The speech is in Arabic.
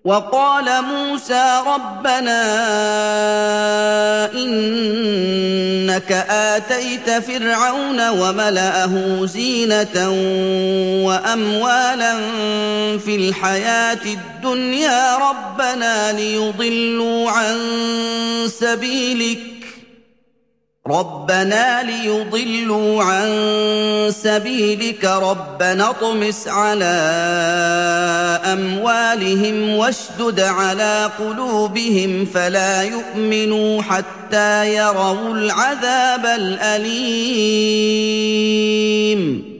وَقَالَ مُوسَىٰ رَبَّنَا إِنَّكَ آتَيْتَ فِرْعَوْنَ وَمَلَأَهُ زِينَةً وَأَمْوَالًا فِي الْحَيَاةِ الدُّنْيَا رَبَّنَا لِيُضِلُّوا عَن سَبِيلِكَ رَبَّنَا اطْمِسْ عَلَىٰ أَمْوَالِهِمْ وَاشْدُدْ عَلَىٰ قُلُوبِهِمْ فَلَا يُؤْمِنُوا حَتَّىٰ يَرَوُا الْعَذَابَ الْأَلِيمَ